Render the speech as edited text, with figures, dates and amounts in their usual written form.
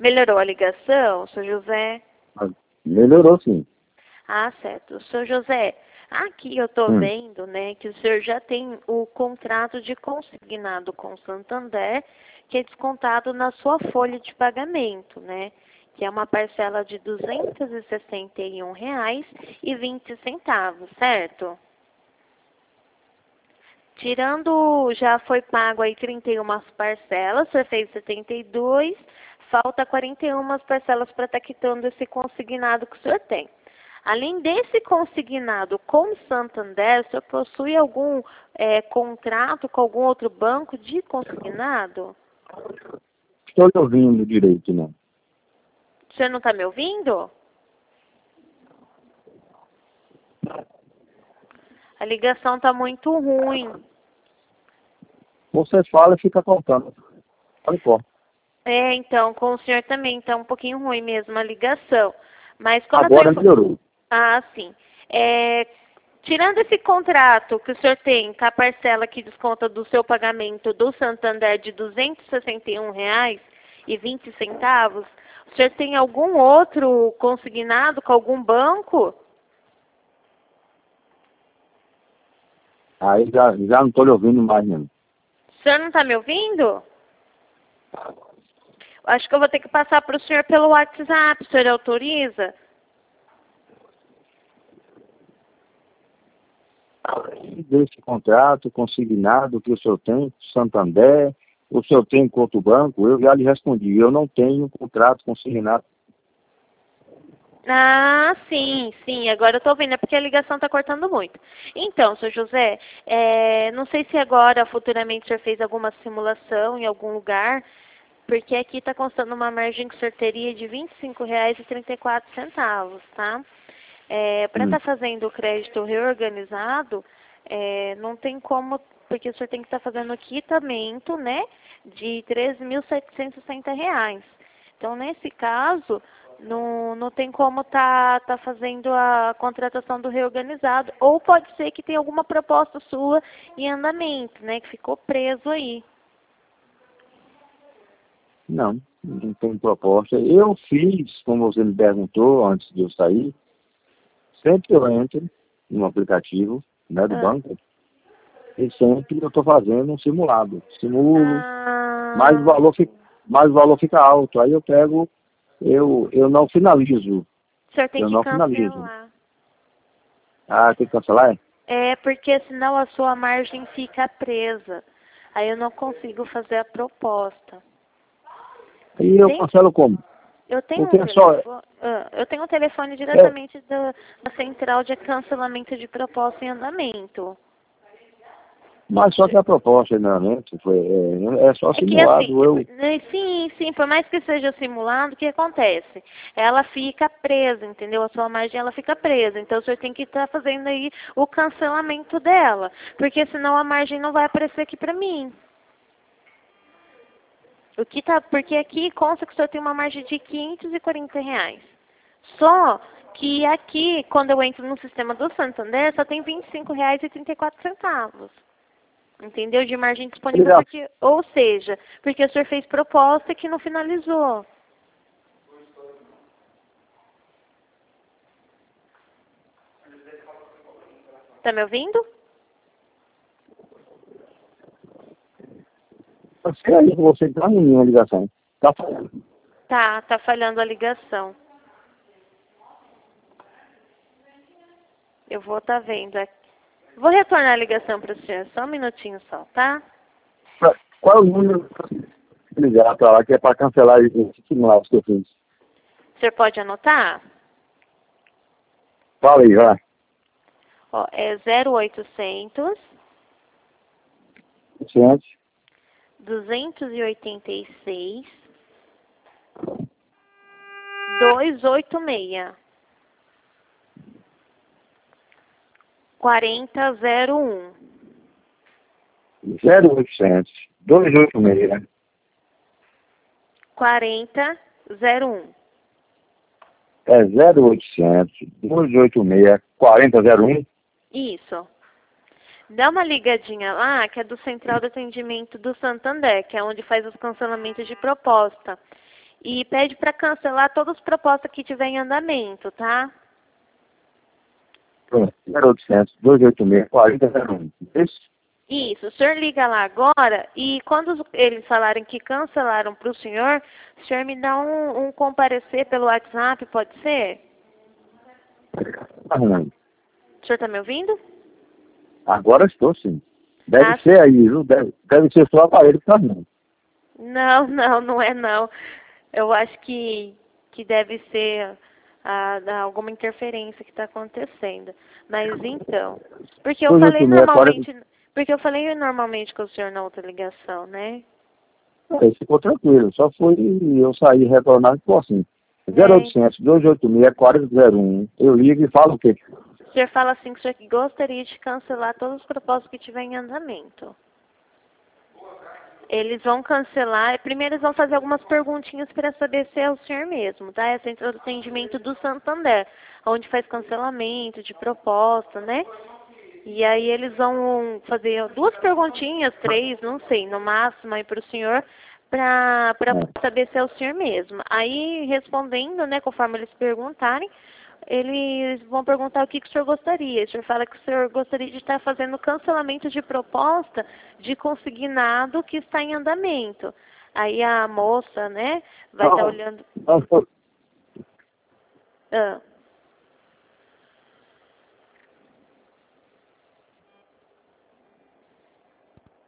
Melhorou a ligação, seu José? Mas melhorou, sim. Ah, certo. Seu José, aqui eu estou vendo, né, que o senhor já tem o contrato de consignado com o Santander, que é descontado na sua folha de pagamento, né? Que é uma parcela de R$ 261,20, certo? Tirando, já foi pago aí 31 parcelas, você fez 72, falta 41 parcelas para estar quitando esse consignado que o senhor tem. Além desse consignado com o Santander, o senhor possui algum contrato com algum outro banco de consignado? Estou lhe ouvindo direito, não. O senhor não está me ouvindo? A ligação está muito ruim. Você fala e fica cortando. Olha, pô. Então, com o senhor também está um pouquinho ruim mesmo a ligação. Mas como Agora melhorou. Ah, sim. Tirando esse contrato que o senhor tem, com a parcela que desconta do seu pagamento do Santander de R$ 261,20, o senhor tem algum outro consignado com algum banco? Aí já não estou lhe ouvindo mais, não. O senhor não está me ouvindo? Acho que eu vou ter que passar para o senhor pelo WhatsApp. O senhor autoriza? Desse contrato consignado que o senhor tem, Santander, o senhor tem com outro banco, eu já lhe respondi, eu não tenho contrato consignado. Ah, sim, sim, agora eu estou vendo, é porque a ligação está cortando muito. Então, seu José, não sei se agora, futuramente, o senhor fez alguma simulação em algum lugar, porque aqui está constando uma margem que o senhor teria de R$ 25,34, tá? Para estar fazendo o crédito reorganizado, não tem como, porque o senhor tem que estar fazendo o quitamento, né, de R$ 13.760. Então, nesse caso, não tem como tá fazendo a contratação do reorganizado. Ou pode ser que tenha alguma proposta sua em andamento, né, que ficou preso aí. Não tem proposta. Eu fiz, como você me perguntou antes de eu sair, sempre eu entro no aplicativo, né, do banco, e sempre eu estou fazendo um simulado. Simulo, mas o valor fica alto. Aí eu pego, eu não finalizo. O senhor tem Eu que não finalizo. cancelar. Ah, tem que cancelar? Porque senão a sua margem fica presa. Aí eu não consigo fazer a proposta. E eu cancelo como? Eu tenho Porque eu tenho um telefone diretamente da central de cancelamento de proposta em andamento. Mas só que a proposta, realmente, é só É que simulado. assim, sim, por mais que seja simulado, o que acontece? Ela fica presa, entendeu? A sua margem, ela fica presa. Então, o senhor tem que estar fazendo aí o cancelamento dela. Porque senão a margem não vai aparecer aqui pra mim. Porque aqui consta que o senhor tem uma margem de R$ 540. Só que aqui, quando eu entro no sistema do Santander, só tem R$ 25,34. Entendeu? De margem disponível, ou seja, porque o senhor fez proposta que não finalizou. Tá me ouvindo? Você tá em uma ligação. Tá falhando. Tá falhando a ligação. Eu vou estar vendo aqui. Vou retornar a ligação para o senhor, só um minutinho só, tá? Qual é o número que ligar para lá, que é para cancelar esse simulado que eu fiz? O senhor pode anotar? Fala aí, vai. É 0800 Ciente? 286 286 4001. 0800 286 4001. É 0800 286 4001. Isso. Dá uma ligadinha lá, que é do Central de Atendimento do Santander, que é onde faz os cancelamentos de proposta. e pede para cancelar todas as propostas que tiver em andamento, tá? Pronto, 0800 286 4001. Isso, o senhor liga lá agora e quando eles falarem que cancelaram para o senhor me dá um comparecer pelo WhatsApp, pode ser? Tá ruim. O senhor está me ouvindo? Agora estou sim. Deve ser aí, viu? Deve ser só o aparelho que tá ruim. Não, não é não. Eu acho que deve ser alguma interferência que está acontecendo. Mas então, porque eu falei 286 normalmente, porque eu falei normalmente com o senhor na outra ligação, né? Aí ficou tranquilo, só foi eu sair retornar e ficou assim. 0800 286 4001. Eu ligo e falo o quê? O senhor fala assim que o senhor gostaria de cancelar todos os propósitos que tiver em andamento. Eles vão cancelar, primeiro eles vão fazer algumas perguntinhas para saber se é o senhor mesmo, tá? É centro de atendimento do Santander, onde faz cancelamento de proposta, né? E aí eles vão fazer 2 perguntinhas, 3, não sei, no máximo aí para o senhor, para saber se é o senhor mesmo. Aí respondendo, né, conforme eles perguntarem, eles vão perguntar o que o senhor gostaria. O senhor fala que o senhor gostaria de estar fazendo cancelamento de proposta de consignado que está em andamento. Aí a moça, né, vai estar olhando... Não, Ah.